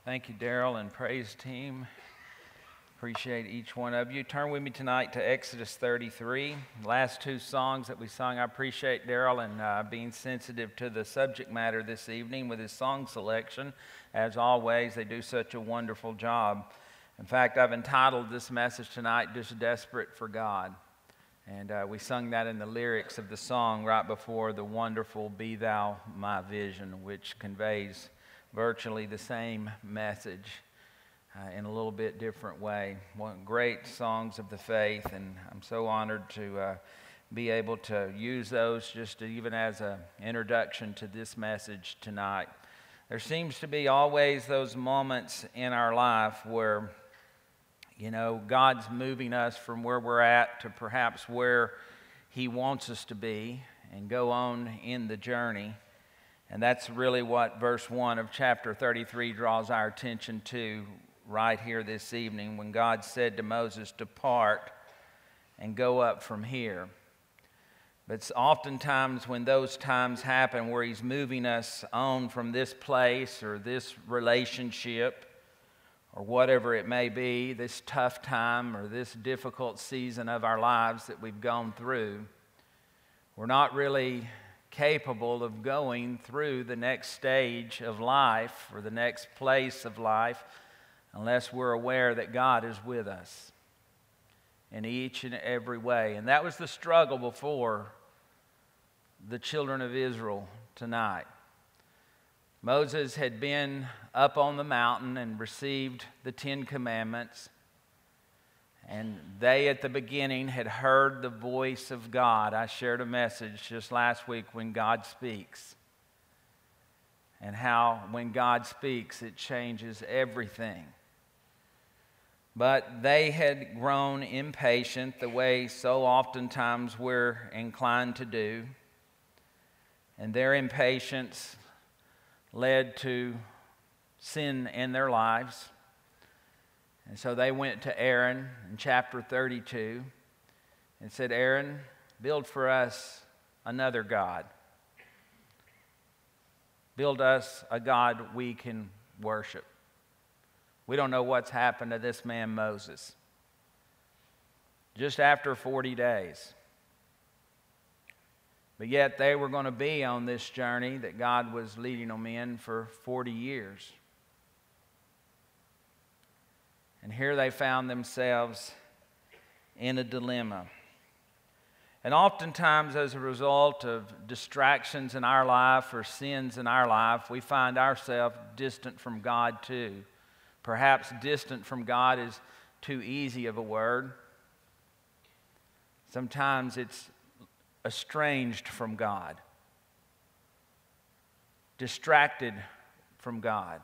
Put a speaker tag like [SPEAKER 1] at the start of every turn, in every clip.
[SPEAKER 1] Thank you, Daryl and praise team. Appreciate each one of you. Turn with me tonight to Exodus 33. Last two songs that we sung, I appreciate Daryl and being sensitive to the subject matter this evening with his song selection. As always, they do such a wonderful job. In fact, I've entitled this message tonight, Just Desperate for God. And we sung that in the lyrics of the song right before the wonderful Be Thou My Vision, which conveys virtually the same message in a little bit different way. Great songs of the faith, and I'm so honored to be able to use those just even as an introduction to this message tonight. There seems to be always those moments in our life where, God's moving us from where we're at to perhaps where He wants us to be and go on in the journey. And that's really what verse 1 of chapter 33 draws our attention to right here this evening, when God said to Moses, "Depart and go up from here." But it's oftentimes when those times happen where He's moving us on from this place or this relationship or whatever it may be, this tough time or this difficult season of our lives that we've gone through, we're not really capable of going through the next stage of life or the next place of life unless we're aware that God is with us in each and every way. And that was the struggle before the children of Israel tonight. Moses had been up on the mountain and received the 10 Commandments. And they, at the beginning, had heard the voice of God. I shared a message just last week when God speaks. And how when God speaks, it changes everything. But they had grown impatient the way so oftentimes we're inclined to do. And their impatience led to sin in their lives. And so they went to Aaron in chapter 32 and said, "Aaron, build for us another God. Build us a God we can worship. We don't know what's happened to this man Moses." Just after 40 days. But yet they were going to be on this journey that God was leading them in for 40 years. And here they found themselves in a dilemma. And oftentimes, as a result of distractions in our life or sins in our life, we find ourselves distant from God too. Perhaps distant from God is too easy of a word. Sometimes it's estranged from God, distracted from God.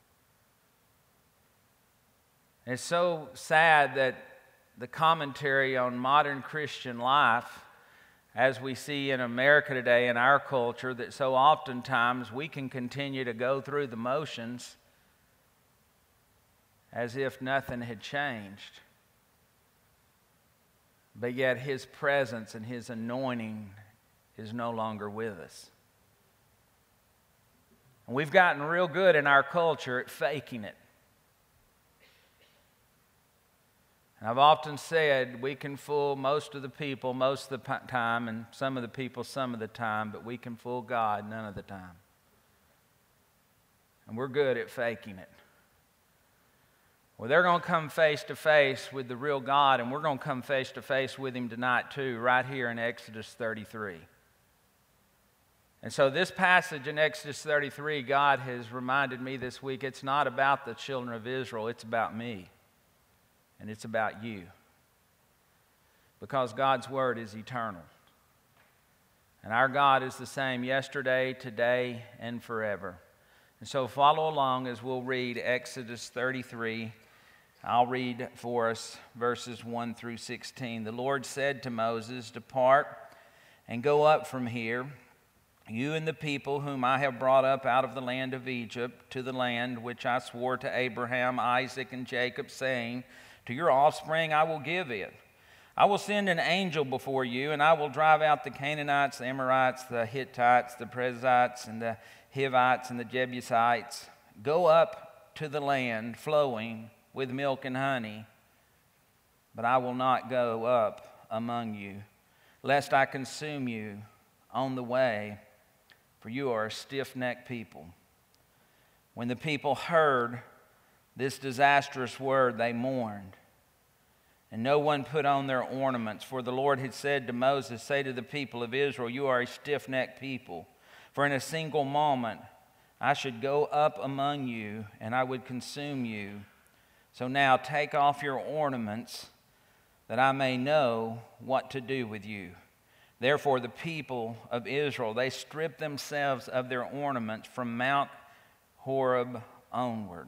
[SPEAKER 1] And it's so sad that the commentary on modern Christian life, as we see in America today, in our culture, that so oftentimes we can continue to go through the motions as if nothing had changed. But yet His presence and His anointing is no longer with us. And we've gotten real good in our culture at faking it. And I've often said we can fool most of the people most of the time, and some of the people some of the time, but we can fool God none of the time. And we're good at faking it. Well, they're going to come face to face with the real God, and we're going to come face to face with Him tonight too, right here in Exodus 33. And so this passage in Exodus 33, God has reminded me this week, it's not about the children of Israel, it's about me. And it's about you. Because God's Word is eternal. And our God is the same yesterday, today, and forever. And so follow along as we'll read Exodus 33. I'll read for us verses 1 through 16. The Lord said to Moses, "Depart and go up from here, you and the people whom I have brought up out of the land of Egypt, to the land which I swore to Abraham, Isaac, and Jacob, saying, to your offspring I will give it. I will send an angel before you, and I will drive out the Canaanites, the Amorites, the Hittites, the Perizzites, and the Hivites, and the Jebusites. Go up to the land flowing with milk and honey, but I will not go up among you, lest I consume you on the way, for you are a stiff-necked people." When the people heard this disastrous word, they mourned, and no one put on their ornaments, for the Lord had said to Moses, "Say to the people of Israel, you are a stiff-necked people, for in a single moment I should go up among you, and I would consume you. So now take off your ornaments, that I may know what to do with you." Therefore the people of Israel, they stripped themselves of their ornaments from Mount Horeb onward.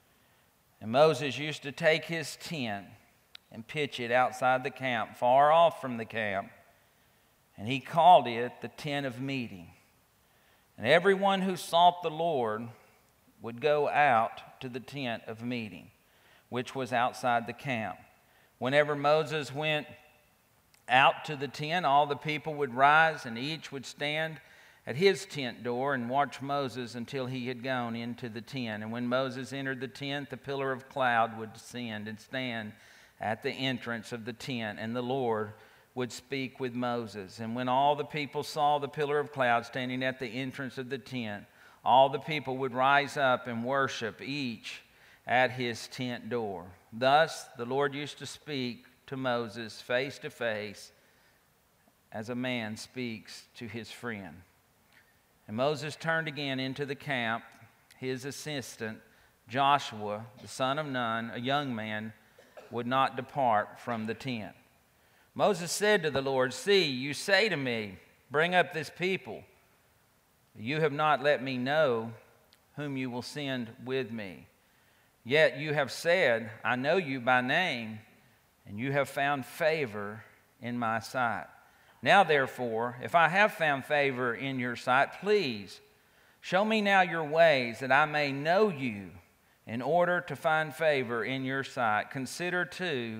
[SPEAKER 1] And Moses used to take his tent and pitch it outside the camp, far off from the camp, and he called it the tent of meeting. And everyone who sought the Lord would go out to the tent of meeting, which was outside the camp. Whenever Moses went out to the tent, all the people would rise, and each would stand at his tent door and watch Moses until he had gone into the tent. And when Moses entered the tent, the pillar of cloud would descend and stand at the entrance of the tent, and the Lord would speak with Moses. And when all the people saw the pillar of cloud standing at the entrance of the tent, all the people would rise up and worship, each at his tent door. Thus the Lord used to speak to Moses face to face, as a man speaks to his friend. And Moses turned again into the camp. His assistant, Joshua, the son of Nun, a young man, would not depart from the tent. Moses said to the Lord, "See, you say to me, bring up this people. You have not let me know whom you will send with me. Yet you have said, I know you by name, and you have found favor in my sight. Now, therefore, if I have found favor in your sight, please show me now your ways, that I may know you, in order to find favor in your sight. Consider, too,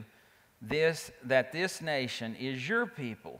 [SPEAKER 1] that this nation is your people."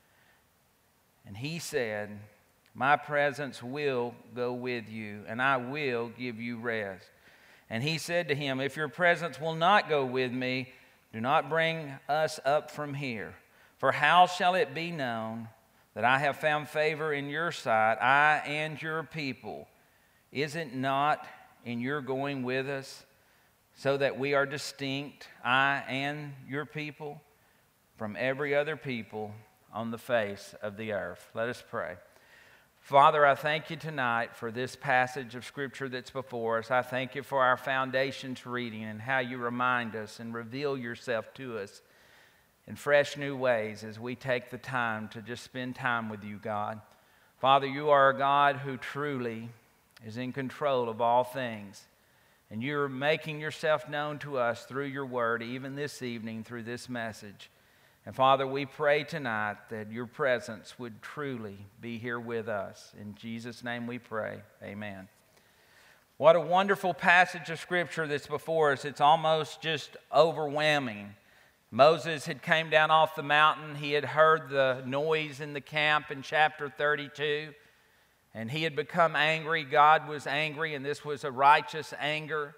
[SPEAKER 1] And he said, "My presence will go with you, and I will give you rest." And he said to him, "If your presence will not go with me, do not bring us up from here. For how shall it be known that I have found favor in your sight, I and your people? Is it not in your going with us, so that we are distinct, I and your people, from every other people on the face of the earth?" Let us pray. Father, I thank you tonight for this passage of Scripture that's before us. I thank you for our foundations reading and how you remind us and reveal yourself to us in fresh new ways as we take the time to just spend time with you, God. Father, you are a God who truly is in control of all things. And you're making yourself known to us through your word, even this evening through this message. And Father, we pray tonight that your presence would truly be here with us. In Jesus' name we pray, amen. What a wonderful passage of Scripture that's before us. It's almost just overwhelming. Moses had came down off the mountain. He had heard the noise in the camp in chapter 32. And he had become angry. God was angry, and this was a righteous anger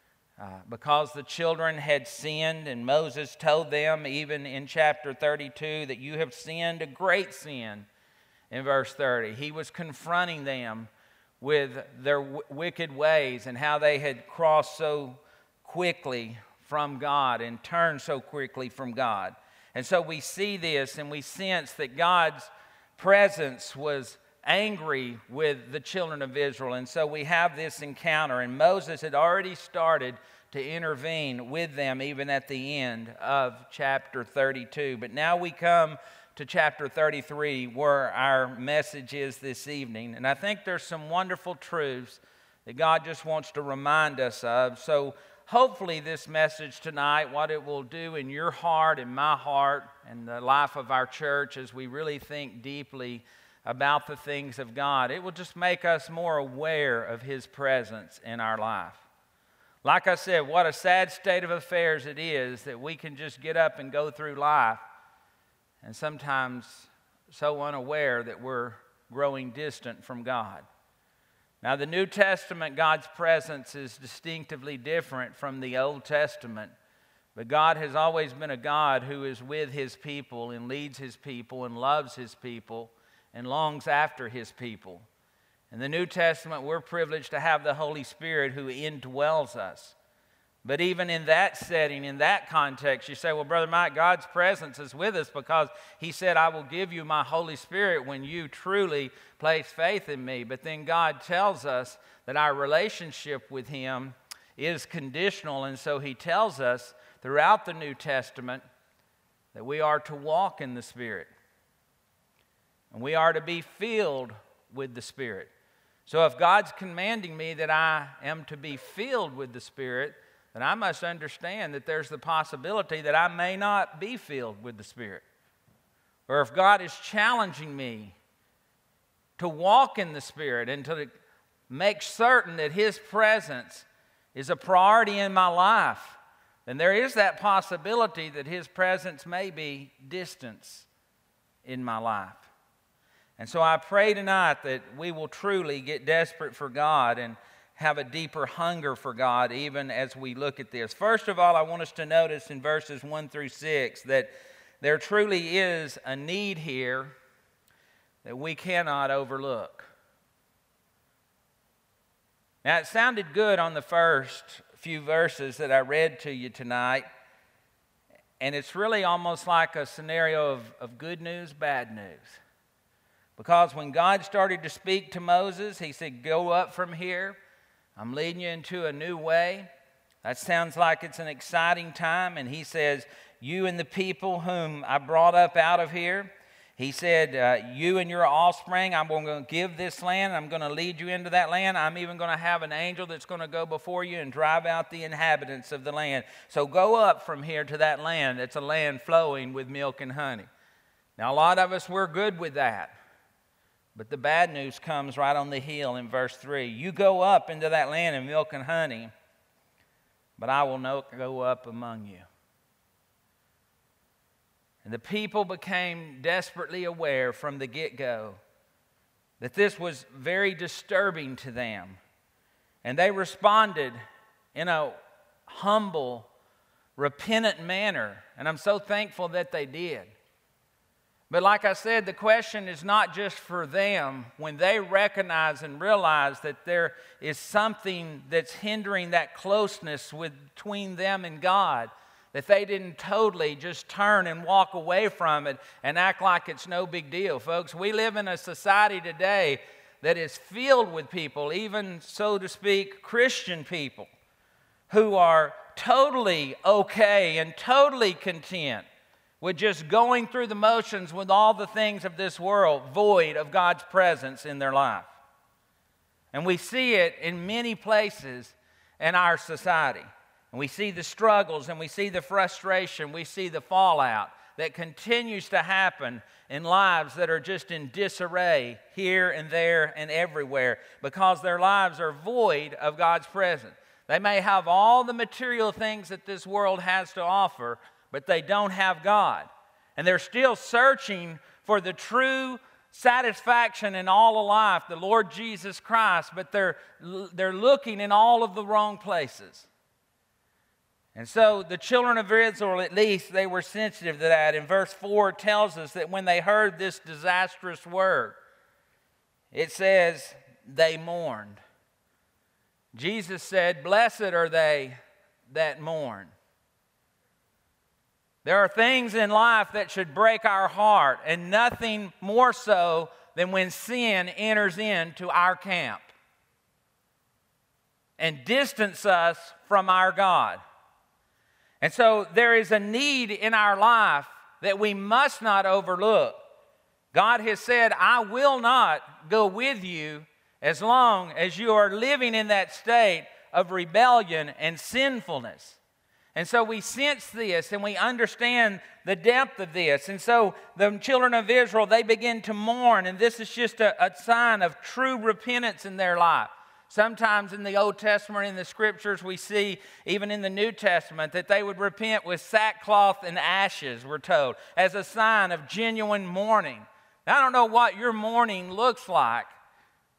[SPEAKER 1] because the children had sinned. And Moses told them, even in chapter 32, that you have sinned a great sin in verse 30. He was confronting them with their wicked ways and how they had crossed so quickly from God and turned so quickly from God. And so we see this and we sense that God's presence was angry with the children of Israel. And so we have this encounter, and Moses had already started to intervene with them even at the end of chapter 32. But now we come to chapter 33, where our message is this evening. And I think there's some wonderful truths that God just wants to remind us of. So hopefully this message tonight, what it will do in your heart and my heart and the life of our church as we really think deeply about the things of God, it will just make us more aware of His presence in our life. Like I said, what a sad state of affairs it is that we can just get up and go through life and sometimes so unaware that we're growing distant from God. Now, the New Testament, God's presence is distinctively different from the Old Testament. But God has always been a God who is with His people and leads His people and loves His people and longs after His people. In the New Testament, we're privileged to have the Holy Spirit who indwells us. But even in that setting, in that context, you say, well, Brother Mike, God's presence is with us because He said, I will give you my Holy Spirit when you truly place faith in me. But then God tells us that our relationship with Him is conditional, and so He tells us throughout the New Testament that we are to walk in the Spirit. And we are to be filled with the Spirit. So if God's commanding me that I am to be filled with the Spirit, then I must understand that there's the possibility that I may not be filled with the Spirit. Or if God is challenging me to walk in the Spirit and to make certain that His presence is a priority in my life, then there is that possibility that His presence may be distance in my life. And so I pray tonight that we will truly get desperate for God and have a deeper hunger for God even as we look at this. First of all, I want us to notice in verses 1 through 6 that there truly is a need here that we cannot overlook. Now, it sounded good on the first few verses that I read to you tonight, and it's really almost like a scenario of good news, bad news. Because when God started to speak to Moses, He said, go up from here. I'm leading you into a new way. That sounds like it's an exciting time. And He says, you and the people whom I brought up out of here, He said, you and your offspring, I'm going to give this land. I'm going to lead you into that land. I'm even going to have an angel that's going to go before you and drive out the inhabitants of the land. So go up from here to that land. It's a land flowing with milk and honey. Now, a lot of us, we're good with that. But the bad news comes right on the heel in verse 3. You go up into that land of milk and honey, but I will not go up among you. And the people became desperately aware from the get-go that this was very disturbing to them. And they responded in a humble, repentant manner. And I'm so thankful that they did. But like I said, the question is not just for them. When they recognize and realize that there is something that's hindering that closeness between them and God, that they didn't totally just turn and walk away from it and act like it's no big deal. Folks, we live in a society today that is filled with people, even, so to speak, Christian people, who are totally okay and totally content with just going through the motions with all the things of this world, void of God's presence in their life. And we see it in many places in our society. And we see the struggles and we see the frustration, we see the fallout that continues to happen in lives that are just in disarray here and there and everywhere because their lives are void of God's presence. They may have all the material things that this world has to offer, but they don't have God. And they're still searching for the true satisfaction in all of life, the Lord Jesus Christ, but they're looking in all of the wrong places. And so the children of Israel, at least, they were sensitive to that. And verse 4 tells us that when they heard this disastrous word, it says they mourned. Jesus said, blessed are they that mourn. There are things in life that should break our heart, and nothing more so than when sin enters into our camp and distance us from our God. And so there is a need in our life that we must not overlook. God has said, I will not go with you as long as you are living in that state of rebellion and sinfulness. And so we sense this and we understand the depth of this. And so the children of Israel, they begin to mourn, and this is just a sign of true repentance in their life. Sometimes in the Old Testament, in the Scriptures, we see, even in the New Testament, that they would repent with sackcloth and ashes, we're told, as a sign of genuine mourning. Now, I don't know what your mourning looks like,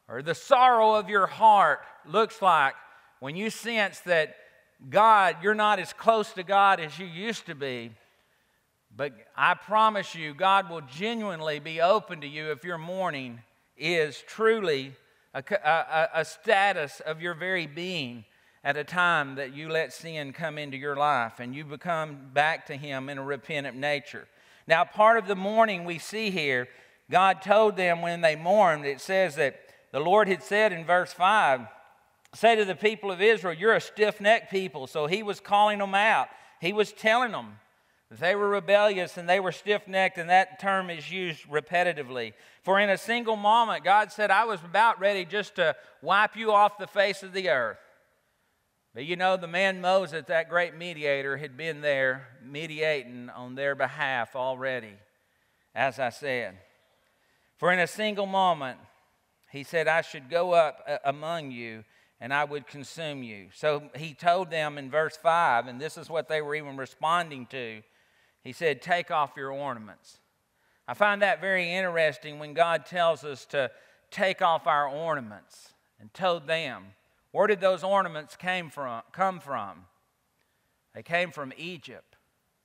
[SPEAKER 1] or the sorrow of your heart looks like when you sense that God, you're not as close to God as you used to be. But I promise you, God will genuinely be open to you if your mourning is truly a status of your very being at a time that you let sin come into your life and you become back to Him in a repentant nature. Now, part of the mourning we see here, God told them when they mourned, it says that the Lord had said in verse 5, say to the people of Israel, you're a stiff-necked people. So He was calling them out. He was telling them that they were rebellious and they were stiff-necked, and that term is used repetitively. For in a single moment, God said, I was about ready just to wipe you off the face of the earth. But you know, the man Moses, that great mediator, had been there mediating on their behalf already, as I said. For in a single moment, He said, I should go up among you and I would consume you. So He told them in verse 5, and this is what they were even responding to. He said, take off your ornaments. I find that very interesting when God tells us to take off our ornaments, and told them. Where did those ornaments come from? They came from Egypt.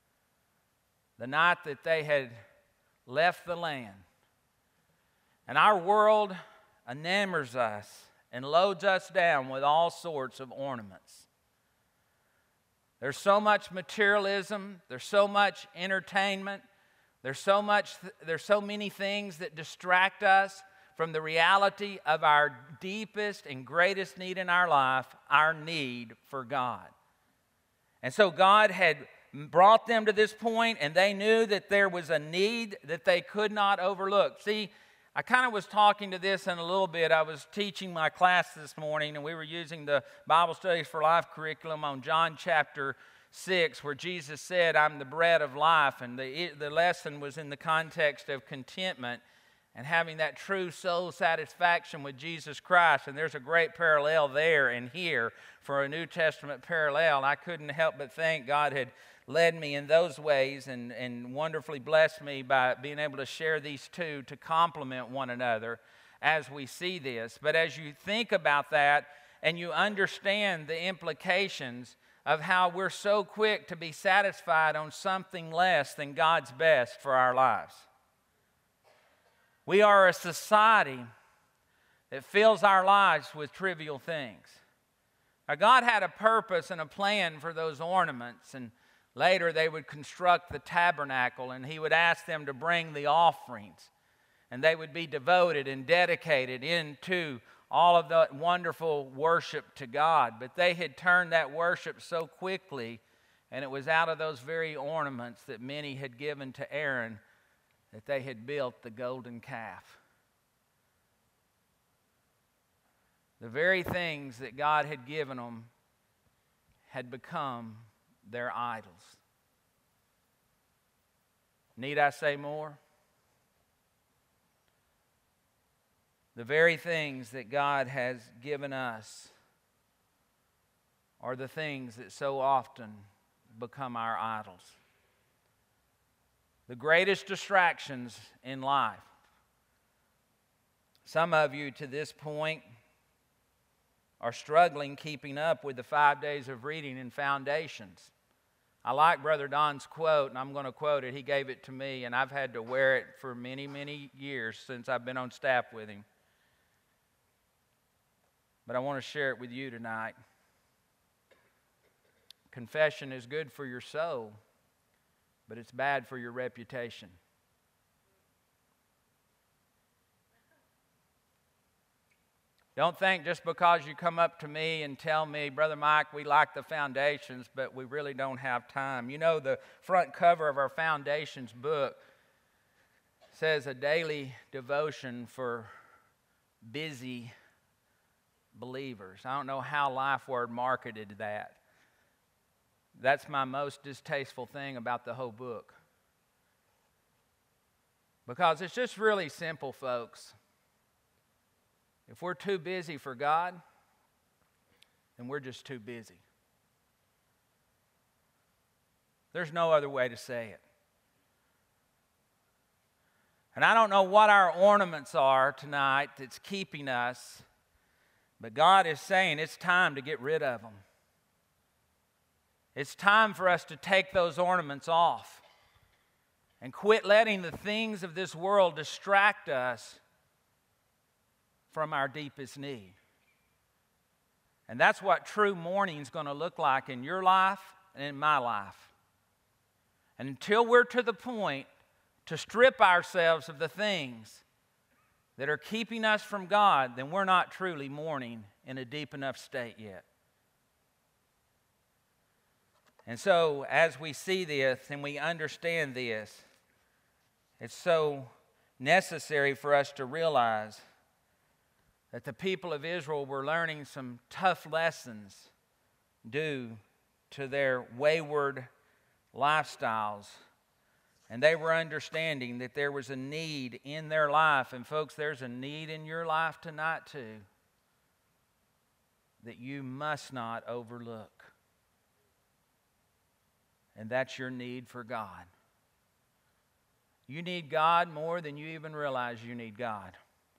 [SPEAKER 1] The night that they had left the land. And our world enamors us and loads us down with all sorts of ornaments. There's so much materialism, there's so much entertainment, there's so many things that distract us from the reality of our deepest and greatest need in our life, our need for God. And so God had brought them to this point, and they knew that there was a need that they could not overlook. See, I kind of was talking to this in a little bit. I was teaching my class this morning, and we were using the Bible Studies for Life curriculum on John chapter 6, where Jesus said, I'm the bread of life. And the lesson was in the context of contentment and having that true soul satisfaction with Jesus Christ. And there's a great parallel there and here for a New Testament parallel. I couldn't help but think God had led me in those ways and wonderfully blessed me by being able to share these two to complement one another as we see this. But as you think about that and you understand the implications of how we're so quick to be satisfied on something less than God's best for our lives. We are a society that fills our lives with trivial things. Now, God had a purpose and a plan for those ornaments, and later they would construct the tabernacle, and He would ask them to bring the offerings, and they would be devoted and dedicated into all of the wonderful worship to God. But they had turned that worship so quickly, and it was out of those very ornaments that many had given to Aaron that they had built the golden calf. The very things that God had given them had become their idols. Need I say more? The very things that God has given us are the things that so often become our idols. The greatest distractions in life. Some of you to this point are struggling keeping up with the 5 days of reading and foundations. I like Brother Don's quote, and I'm going to quote it. He gave it to me, and I've had to wear it for many, many years since I've been on staff with him. But I want to share it with you tonight. Confession is good for your soul, but it's bad for your reputation. Don't think just because you come up to me and tell me, Brother Mike, we like the foundations, but we really don't have time. You know, the front cover of our foundations book says a daily devotion for busy believers. I don't know how LifeWord marketed that. That's my most distasteful thing about the whole book. Because it's just really simple, folks. If we're too busy for God, then we're just too busy. There's no other way to say it. And I don't know what our ornaments are tonight that's keeping us, but God is saying it's time to get rid of them. It's time for us to take those ornaments off and quit letting the things of this world distract us from our deepest need. And that's what true mourning is going to look like in your life and in my life. And until we're to the point to strip ourselves of the things that are keeping us from God, then we're not truly mourning in a deep enough state yet. And so, as we see this and we understand this, it's so necessary for us to realize that the people of Israel were learning some tough lessons due to their wayward lifestyles. And they were understanding that there was a need in their life. And folks, there's a need in your life tonight too that you must not overlook. And that's your need for God. You need God more than you even realize you need God.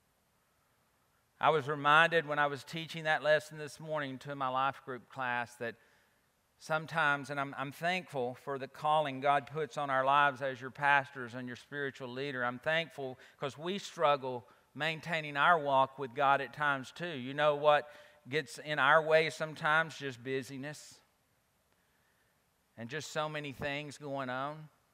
[SPEAKER 1] I was reminded when I was teaching that lesson this morning to my life group class that sometimes, and I'm thankful for the calling God puts on our lives as your pastors and your spiritual leader. I'm thankful because we struggle maintaining our walk with God at times too. You know what gets in our way sometimes? Just busyness and just so many things going on.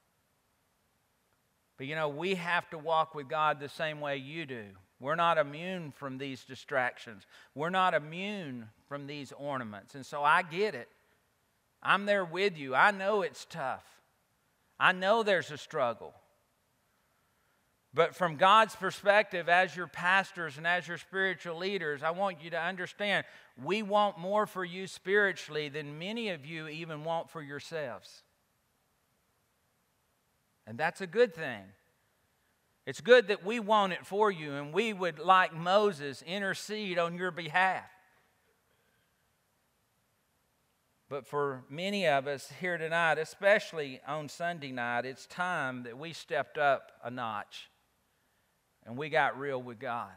[SPEAKER 1] But you know, we have to walk with God the same way you do. We're not immune from these distractions. We're not immune from these ornaments. And so I get it. I'm there with you. I know it's tough. I know there's a struggle. But from God's perspective, as your pastors and as your spiritual leaders, I want you to understand, we want more for you spiritually than many of you even want for yourselves. And that's a good thing. It's good that we want it for you, and we would, like Moses, intercede on your behalf. But for many of us here tonight, especially on Sunday night, it's time that we stepped up a notch and we got real with God.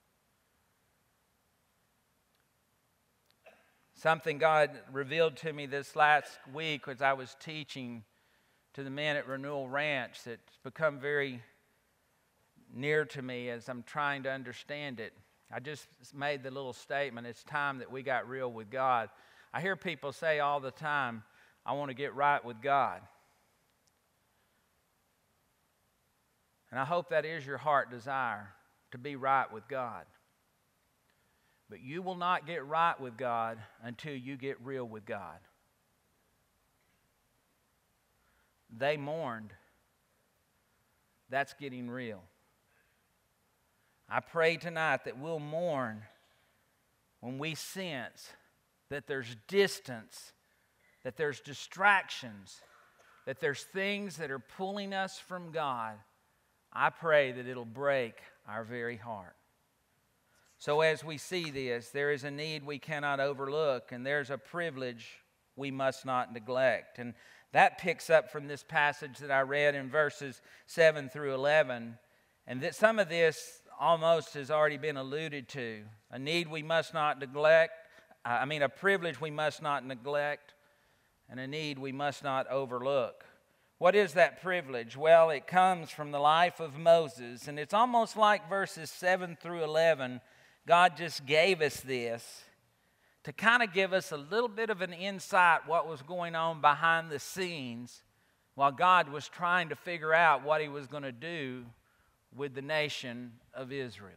[SPEAKER 1] Something God revealed to me this last week as I was teaching to the men at Renewal Ranch that's become very near to me as I'm trying to understand it. I just made the little statement, it's time that we got real with God. I hear people say all the time, I want to get right with God. And I hope that is your heart desire, to be right with God. But you will not get right with God until you get real with God. They mourned. That's getting real. I pray tonight that we'll mourn when we sense that there's distance, that there's distractions, that there's things that are pulling us from God. I pray that it'll break our very heart. So as we see this, there is a need we cannot overlook, and there's a privilege we must not neglect. And that picks up from this passage that I read in verses 7 through 11. And that some of this almost has already been alluded to. A need we must not neglect. A privilege we must not neglect, and a need we must not overlook. What is that privilege? Well, it comes from the life of Moses, and it's almost like verses 7 through 11, God just gave us this to kind of give us a little bit of an insight what was going on behind the scenes while God was trying to figure out what He was going to do with the nation of Israel.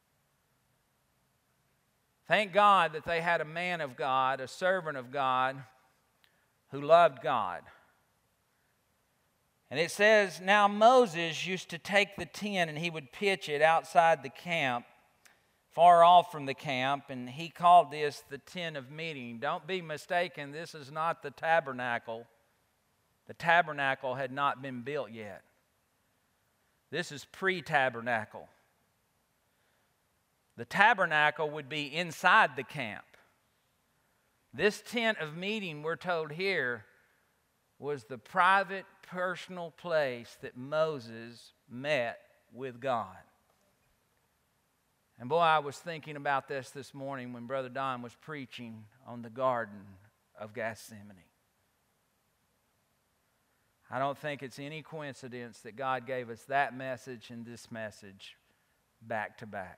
[SPEAKER 1] Thank God that they had a man of God, a servant of God, who loved God. And it says, now Moses used to take the tent and he would pitch it outside the camp, far off from the camp, and he called this the tent of meeting. Don't be mistaken, this is not the tabernacle. The tabernacle had not been built yet. This is pre-tabernacle. The tabernacle would be inside the camp. This tent of meeting, we're told here, was the private, personal place that Moses met with God. And boy, I was thinking about this morning when Brother Don was preaching on the Garden of Gethsemane. I don't think it's any coincidence that God gave us that message and this message back to back.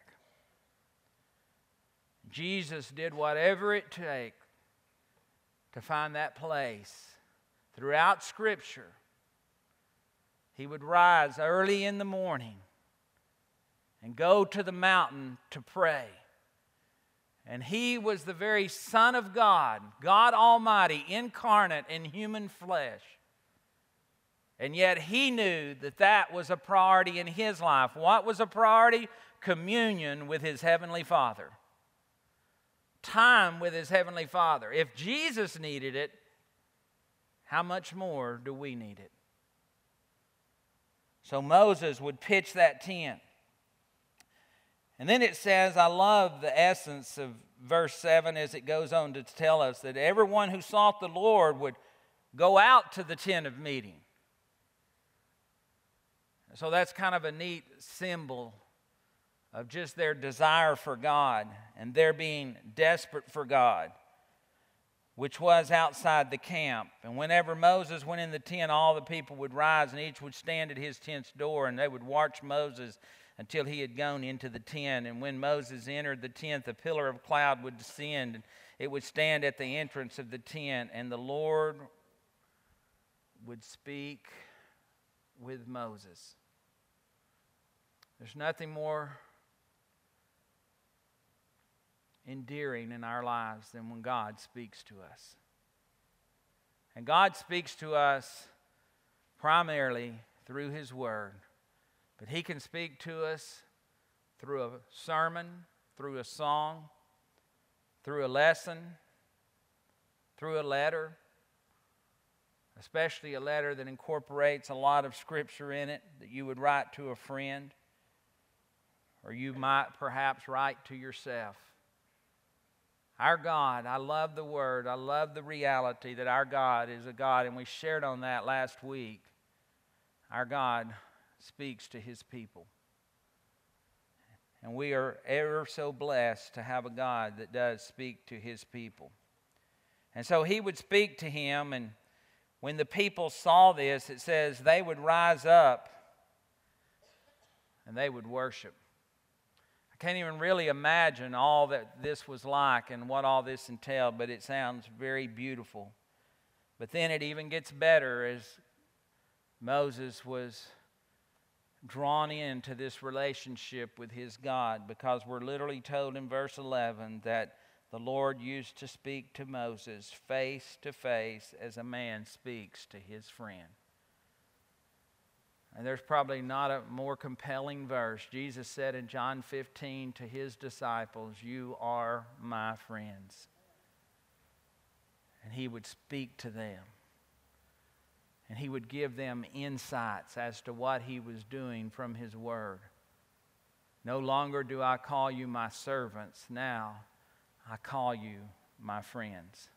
[SPEAKER 1] Jesus did whatever it took to find that place. Throughout Scripture, He would rise early in the morning and go to the mountain to pray. And He was the very Son of God, God Almighty, incarnate in human flesh. And yet He knew that that was a priority in His life. What was a priority? Communion with His Heavenly Father. Time with His Heavenly Father. If Jesus needed it, how much more do we need it? So Moses would pitch that tent. And then it says, I love the essence of verse 7 as it goes on to tell us that everyone who sought the Lord would go out to the tent of meeting. So that's kind of a neat symbol of just their desire for God and their being desperate for God, which was outside the camp. And whenever Moses went in the tent, all the people would rise and each would stand at his tent's door, and they would watch Moses until he had gone into the tent. And when Moses entered the tent, the pillar of cloud would descend, and it would stand at the entrance of the tent, and the Lord would speak with Moses. There's nothing more endearing in our lives than when God speaks to us. And God speaks to us primarily through His Word. But He can speak to us through a sermon, through a song, through a lesson, through a letter, especially a letter that incorporates a lot of Scripture in it that you would write to a friend, or you might perhaps write to yourself. Our God, I love the Word. I love the reality that our God is a God, and we shared on that last week. Our God speaks to His people. And we are ever so blessed to have a God that does speak to His people. And so He would speak to him, and when the people saw this, it says they would rise up and they would worship. I can't even really imagine all that this was like and what all this entailed, but it sounds very beautiful. But then it even gets better as Moses was drawn into this relationship with his God, because we're literally told in verse 11 that the Lord used to speak to Moses face to face as a man speaks to his friend. And there's probably not a more compelling verse. Jesus said in John 15 to His disciples, "You are my friends." And He would speak to them. And He would give them insights as to what He was doing from His Word. No longer do I call you my servants. Now I call you my friends.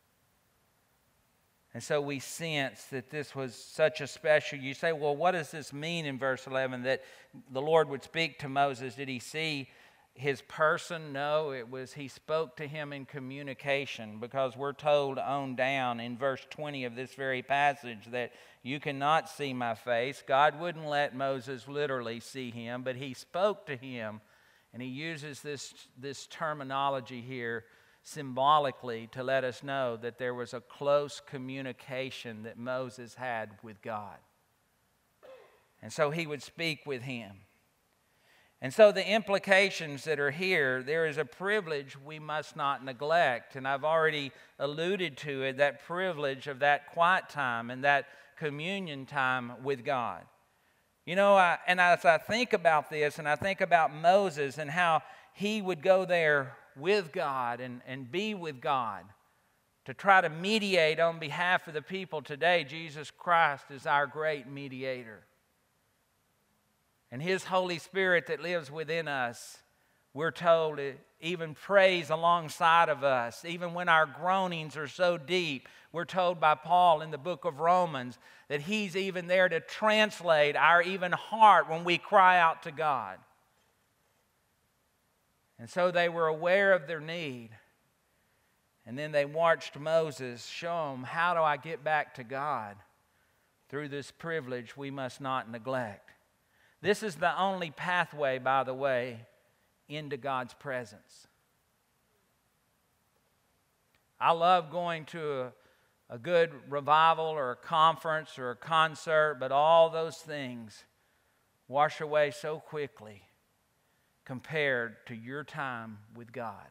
[SPEAKER 1] And so we sense that this was such a special. You say, well, what does this mean in verse 11 that the Lord would speak to Moses? Did He see His person? No, it was He spoke to him in communication, because we're told on down in verse 20 of this very passage that you cannot see my face. God wouldn't let Moses literally see Him, but He spoke to him, and He uses this terminology here symbolically to let us know that there was a close communication that Moses had with God. And so He would speak with him. And so the implications that are here, there is a privilege we must not neglect. And I've already alluded to it, that privilege of that quiet time and that communion time with God. You know, and as I think about this, and I think about Moses and how he would go there with God and be with God to try to mediate on behalf of the people today. Jesus Christ is our great mediator. And His Holy Spirit that lives within us, we're told, it even prays alongside of us. Even when our groanings are so deep, We're told by Paul in the book of Romans that he's even there to translate our even heart when we cry out to God. And so they were aware of their need. And then they watched Moses show them, how do I get back to God? Through this privilege we must not neglect. This is the only pathway, by the way, into God's presence. I love going to a good revival or a conference or a concert, but all those things wash away so quickly compared to your time with God.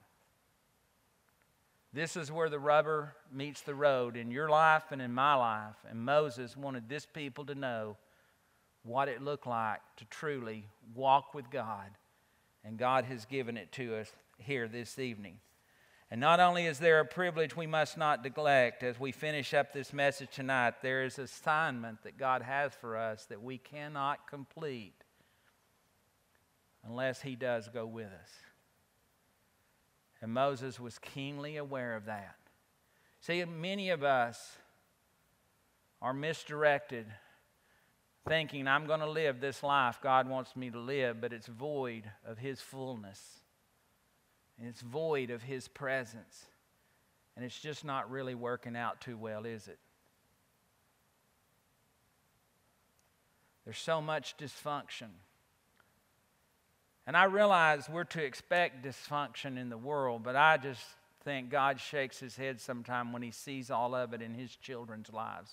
[SPEAKER 1] This is where the rubber meets the road in your life and in my life. And Moses wanted this people to know what it looked like to truly walk with God. And God has given it to us here this evening. And not only is there a privilege we must not neglect, as we finish up this message tonight, there is an assignment that God has for us that we cannot complete unless He does go with us. And Moses was keenly aware of that. See, many of us are misdirected, thinking, I'm going to live this life God wants me to live, but it's void of His fullness. And it's void of His presence. And it's just not really working out too well, is it? There's so much dysfunction. And I realize we're to expect dysfunction in the world, but I just think God shakes His head sometime when He sees all of it in His children's lives.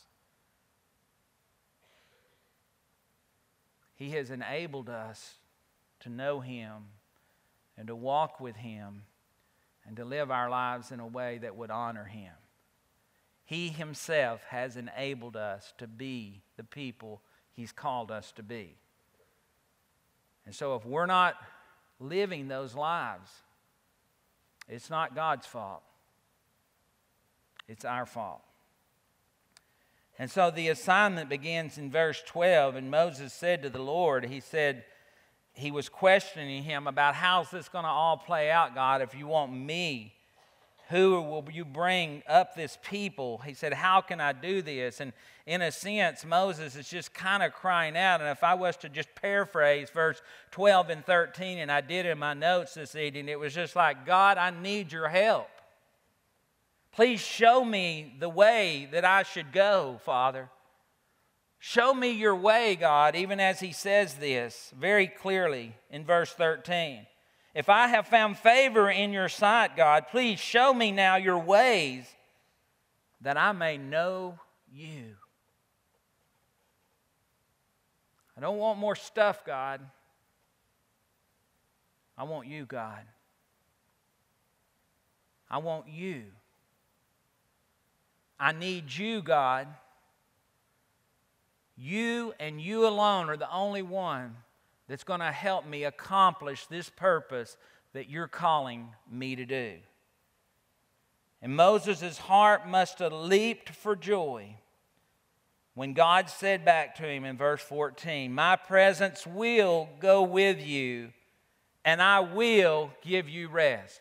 [SPEAKER 1] He has enabled us to know Him and to walk with Him and to live our lives in a way that would honor Him. He Himself has enabled us to be the people He's called us to be. And so if we're not living those lives, it's not God's fault. It's our fault. And so the assignment begins in verse 12. And Moses said to the Lord, he was questioning Him about how's this going to all play out, God, if you want me. Who will you bring up this people? He said, how can I do this? And in a sense, Moses is just kind of crying out. And if I was to just paraphrase verse 12 and 13, and I did in my notes this evening, it was just like, God, I need your help. Please show me the way that I should go, Father. Show me your way, God, even as he says this very clearly in verse 13. If I have found favor in your sight, God, please show me now your ways that I may know you. I don't want more stuff, God. I want you, God. I want you. I need you, God. You and you alone are the only one that's going to help me accomplish this purpose that you're calling me to do. And Moses' heart must have leaped for joy when God said back to him in verse 14, my presence will go with you, and I will give you rest.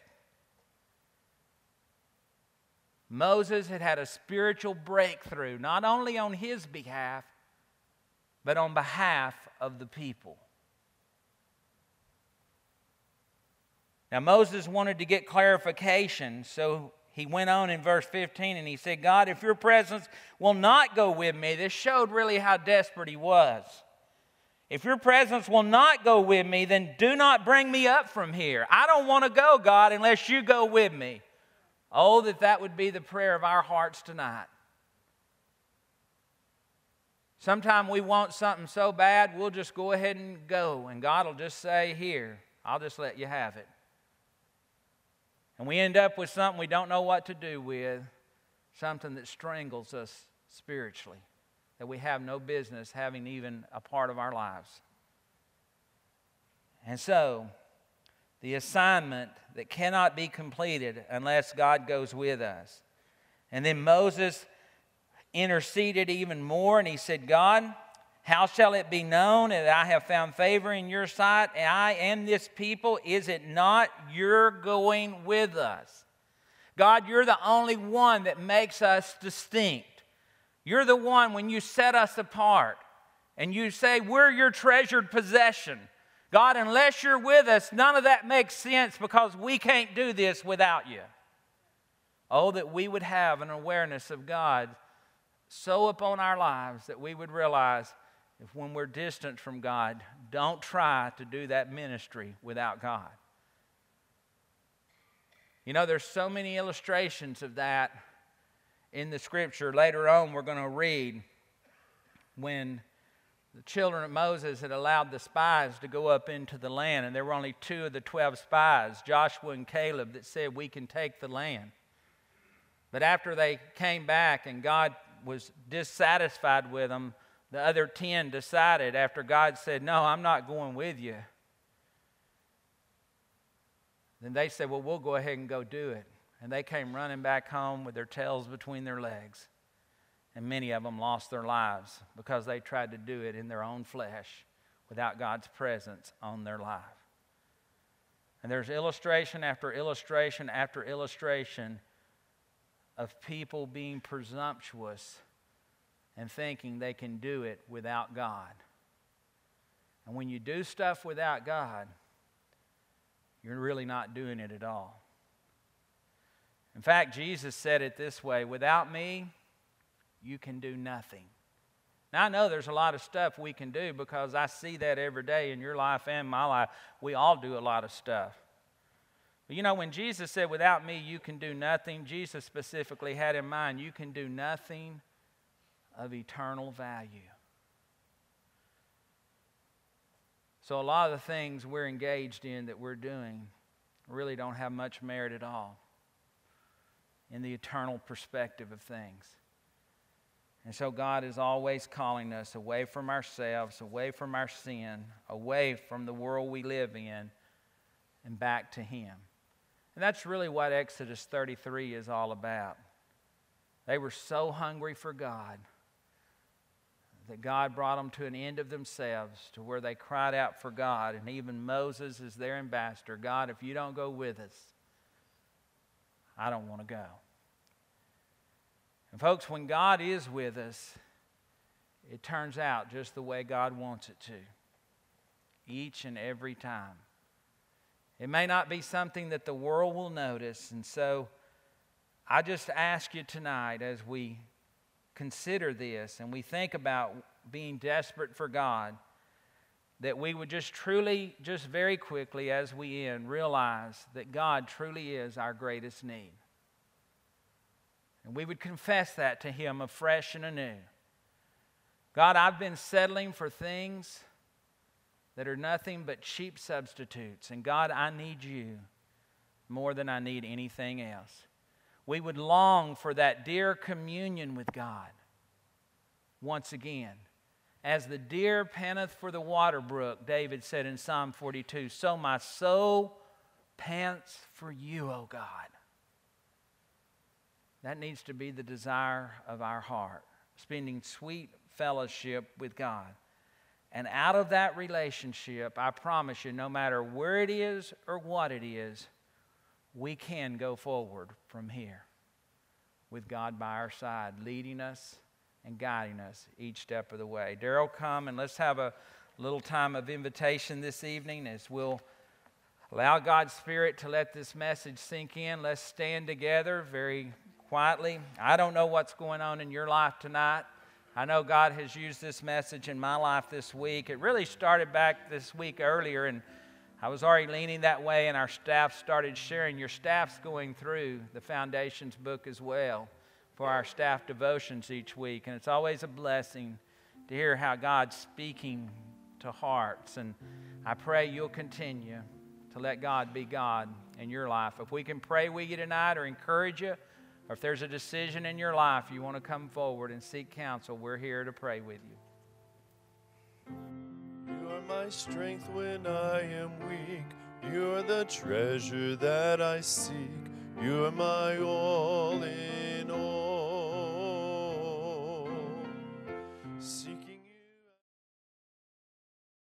[SPEAKER 1] Moses had had a spiritual breakthrough, not only on his behalf, but on behalf of the people. Now, Moses wanted to get clarification, so he went on in verse 15 and he said, God, if your presence will not go with me, this showed really how desperate he was. If your presence will not go with me, then do not bring me up from here. I don't want to go, God, unless you go with me. Oh, that would be the prayer of our hearts tonight. Sometimes we want something so bad, we'll just go ahead and go, and God will just say, here, I'll just let you have it. And we end up with something we don't know what to do with, something that strangles us spiritually, that we have no business having even a part of our lives. And so, the assignment that cannot be completed unless God goes with us. And then Moses interceded even more, and he said, God, how shall it be known that I have found favor in your sight, I and this people? Is it not your going with us? God, you're the only one that makes us distinct. You're the one when you set us apart and you say we're your treasured possession. God, unless you're with us, none of that makes sense because we can't do this without you. Oh, that we would have an awareness of God so upon our lives that we would realize if when we're distant from God, don't try to do that ministry without God. You know, there's so many illustrations of that in the Scripture. Later on, we're going to read when the children of Moses had allowed the spies to go up into the land, and there were only 2 of the 12 spies, Joshua and Caleb, that said, we can take the land. But after they came back and God was dissatisfied with them, the other 10 decided, after God said, no, I'm not going with you, then they said, well, we'll go ahead and go do it. And they came running back home with their tails between their legs. And many of them lost their lives because they tried to do it in their own flesh without God's presence on their life. And there's illustration after illustration after illustration of people being presumptuous and thinking they can do it without God. And when you do stuff without God, you're really not doing it at all. In fact, Jesus said it this way, without me, you can do nothing. Now, I know there's a lot of stuff we can do because I see that every day in your life and my life. We all do a lot of stuff. But you know, when Jesus said, without me, you can do nothing, Jesus specifically had in mind, you can do nothing of eternal value. So a lot of the things we're engaged in that we're doing really don't have much merit at all in the eternal perspective of things. And so God is always calling us away from ourselves, away from our sin, away from the world we live in, and back to Him. And that's really what Exodus 33 is all about. They were so hungry for God that God brought them to an end of themselves to where they cried out for God. And even Moses is their ambassador. God, if you don't go with us, I don't want to go. And folks, when God is with us, it turns out just the way God wants it to. Each and every time. It may not be something that the world will notice. And so I just ask you tonight as we consider this and we think about being desperate for God, that we would just truly, just very quickly as we end, realize that God truly is our greatest need. And we would confess that to Him afresh and anew. God, I've been settling for things that are nothing but cheap substitutes. And God, I need you more than I need anything else. We would long for that dear communion with God once again. As the deer panteth for the water brook, David said in Psalm 42, so my soul pants for you, O God. That needs to be the desire of our heart, spending sweet fellowship with God. And out of that relationship, I promise you, no matter where it is or what it is, we can go forward from here with God by our side, leading us and guiding us each step of the way. Daryl, come and let's have a little time of invitation this evening as we'll allow God's Spirit to let this message sink in. Let's stand together very quietly. I don't know what's going on in your life tonight. I know God has used this message in my life this week. It really started back this week earlier, and I was already leaning that way, and our staff started sharing. Your staff's going through the Foundations book as well for our staff devotions each week, and it's always a blessing to hear how God's speaking to hearts, and I pray you'll continue to let God be God in your life. If we can pray with you tonight or encourage you, or if there's a decision in your life you want to come forward and seek counsel, we're here to pray with you.
[SPEAKER 2] You are my strength when I am weak. You are the treasure that I seek. You are my all in all.